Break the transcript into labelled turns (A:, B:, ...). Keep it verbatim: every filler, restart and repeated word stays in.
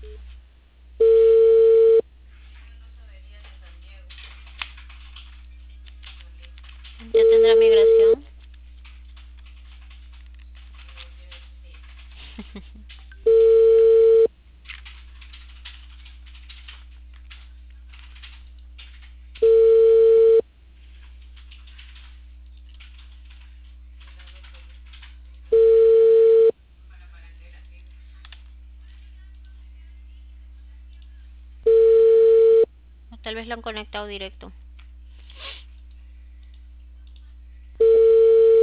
A: Ya tendrá migración. O tal vez lo han conectado directo.